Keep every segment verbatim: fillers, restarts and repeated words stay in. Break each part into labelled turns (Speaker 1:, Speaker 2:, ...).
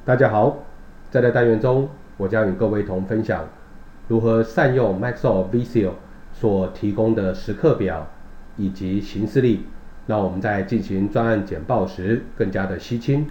Speaker 1: 大家好，在这单元中，我将与各位同分享如何善用 Microsoft Visio 所提供的时刻表以及行事历，让我们在进行专案简报时更加的吸睛。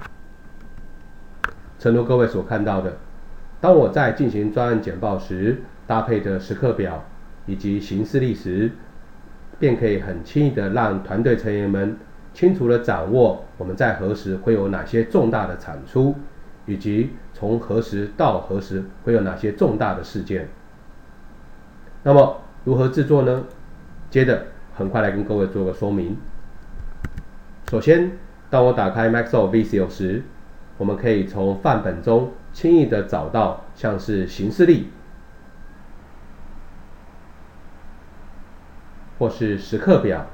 Speaker 1: 诚如各位所看到的，当我在进行专案简报时，搭配着时刻表以及行事历时，便可以很轻易的让团队成员们清楚地掌握我们在何时会有哪些重大的产出，以及从何时到何时会有哪些重大的事件。那么如何制作呢？接着很快来跟各位做个说明。首先，当我打开 Microsoft Visio 时，我们可以从范本中轻易地找到像是行事历或是时刻表，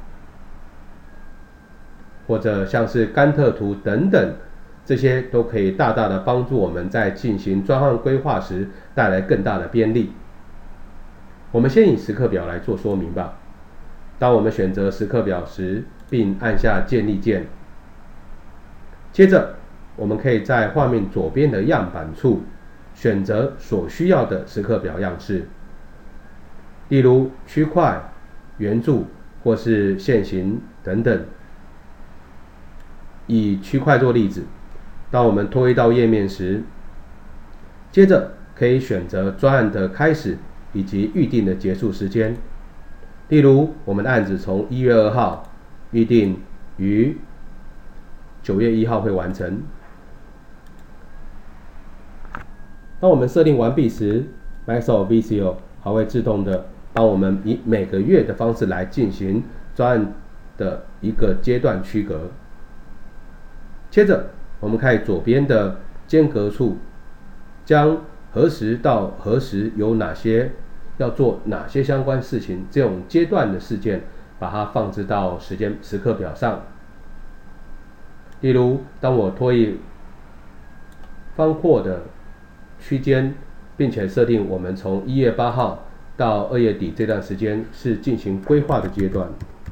Speaker 1: 或者像是甘特图等等，这些都可以大大的帮助我们在进行专案规划时带来更大的便利。我们先以时刻表来做说明吧。当我们选择时刻表时，并按下建立键，接着我们可以在画面左边的样板处选择所需要的时刻表样式，例如区块、圆柱或是线形等等。以区块做例子，当我们拖移到页面时，接着可以选择专案的开始以及预定的结束时间。例如，我们的案子从一月二号预定于九月一号会完成。当我们设定完毕时， Microsoft Visio 还会自动的帮我们以每个月的方式来进行专案的一个阶段区隔。接着我们看左边的间隔处，将何时到何时有哪些要做哪些相关事情这种阶段的事件，把它放置到时间时刻表上。例如，当我拖移方括的区间，并且设定我们从一月八号到二月底这段时间是进行规划的阶段。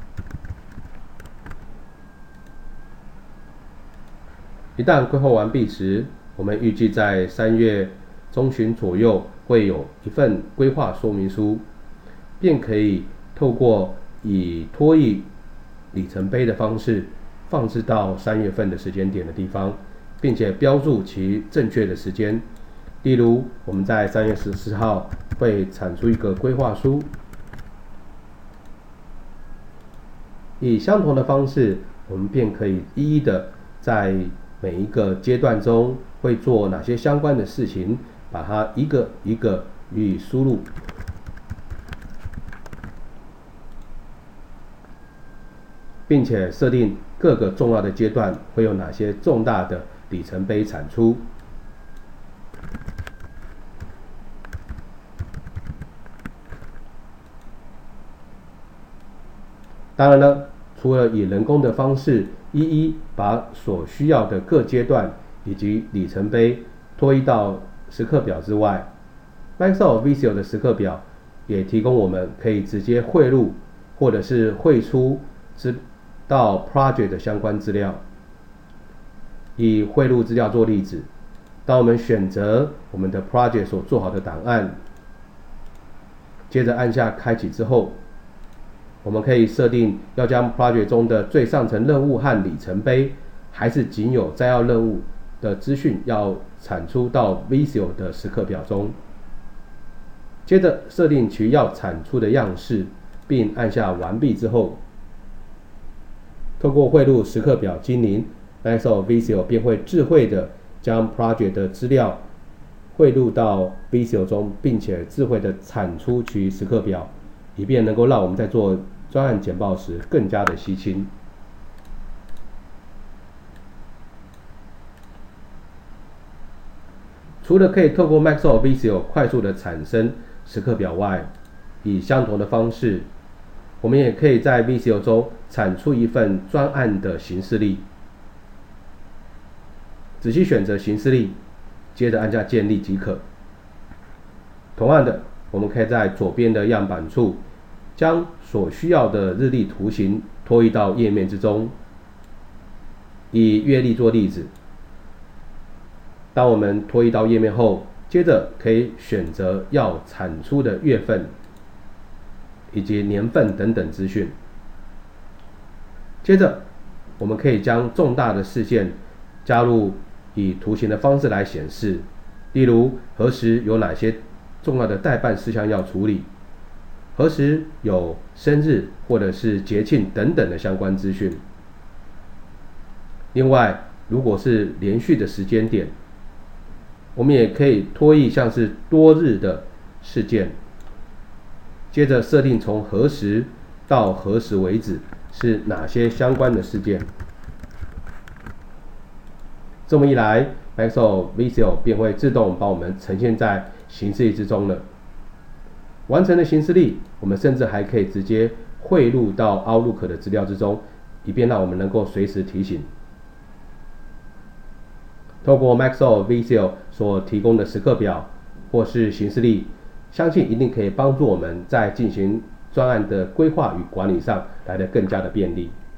Speaker 1: 一旦规划完毕时，我们预计在三月中旬左右会有一份规划说明书，便可以透过以拖移里程碑的方式放置到三月份的时间点的地方，并且标注其正确的时间。例如，我们在三月十四号会产出一个规划书。以相同的方式，我们便可以一一的在每一个阶段中会做哪些相关的事情，把它一个一个予以输入，并且设定各个重要的阶段会有哪些重大的里程碑产出。当然了，除了以人工的方式一一把所需要的各阶段以及里程碑拖移到时刻表之外， Microsoft Visio 的时刻表也提供我们可以直接汇入或者是汇出到 Project 的相关资料。以汇入资料做例子，当我们选择我们的 Project 所做好的档案，接着按下开启之后，我们可以设定要将 Project 中的最上层任务和里程碑，还是仅有摘要任务的资讯要产出到 Visio 的时刻表中。接着设定其要产出的样式，并按下完毕之后，透过汇入时刻表精灵， Microsoft Visio 便会智慧的将 Project 的资料汇入到 Visio 中，并且智慧的产出其时刻表，以便能够让我们在做专案简报时更加的吸睛。除了可以透过 Microsoft Visio 快速的产生时刻表外，以相同的方式，我们也可以在 Visio 中产出一份专案的行事历。仔细选择行事历，接着按下建立即可。同样的，我们可以在左边的样板处将所需要的日历图形拖移到页面之中。以月历做例子， 当我们拖移到页面后，接着可以选择要产出的月份以及年份等等资讯。接着我们可以将重大的事件加入以图形的方式来显示，例如何时有哪些重要的待办事项要处理，何时有生日或者是节庆等等的相关资讯。另外，如果是连续的时间点，我们也可以拖移像是多日的事件，接着设定从何时到何时为止是哪些相关的事件。这么一来 Microsoft Visio 便会自动帮我们呈现在行事历之中了。完成的行事历，我们甚至还可以直接汇入到 Outlook 的资料之中，以便让我们能够随时提醒。透过 Microsoft Visio 所提供的时刻表或是行事历，相信一定可以帮助我们在进行专案的规划与管理上来得更加的便利。